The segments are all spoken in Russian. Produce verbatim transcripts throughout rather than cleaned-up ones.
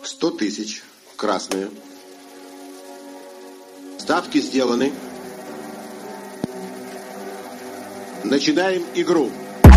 сто тысяч. Красные. Ставки сделаны. Начинаем игру.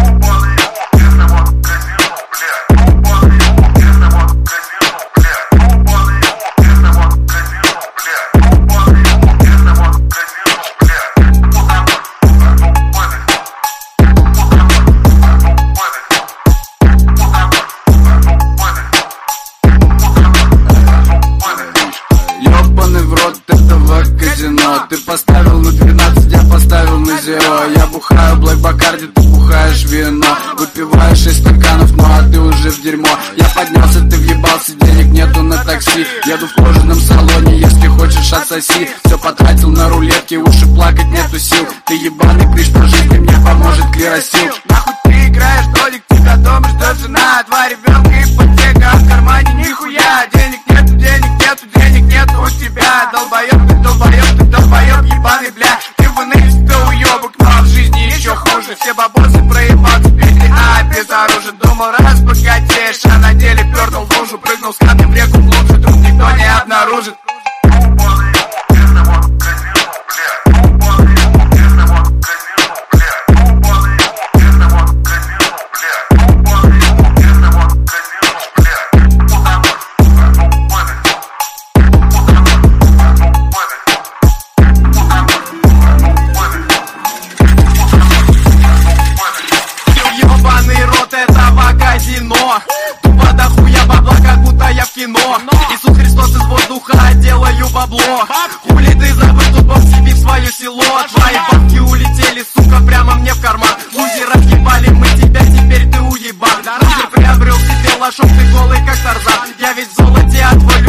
Ты поставил на двенадцать, я поставил на зеро. Я бухаю Блэк Бакарди, ты бухаешь вино. Выпиваешь шесть стаканов, ну а ты уже в дерьмо. Я поднялся, ты въебался, денег нету на такси. Еду в кожаном салоне, если хочешь отсоси. Все потратил на рулетки, уши плакать нету сил. Ты ебаный криш, по жизни мне поможет клиросил. Нахуй ты играешь долик, тебя дома ждет жена. Два ребенка, ипотека, а в кармане нихуя. Денег нету, денег нету, денег нету у тебя. Долбоёб ты, долбоёб ты, долбоёб ебаный, бля. Ты в инете, ты уёбок, но в жизни еще хуже. Все бабосы проебаться, петли, а безоружен. Думал, раз богатеешь, а на деле пернул в лужу. Прыгнул с камнем в реку глубже, труп никто не обнаружит. Тупо до хуя бабла, как будто я в кино. Иисус Христос из воздуха, делаю бабло. Хули ты забыл, тут бог себе в свое село. Твои бабки улетели, сука, прямо мне в карман. Лузеров ебали, мы тебя, теперь ты уебан. Лузер приобрел себе лошок, ты голый как Тарзан. Я ведь в золоте, а твой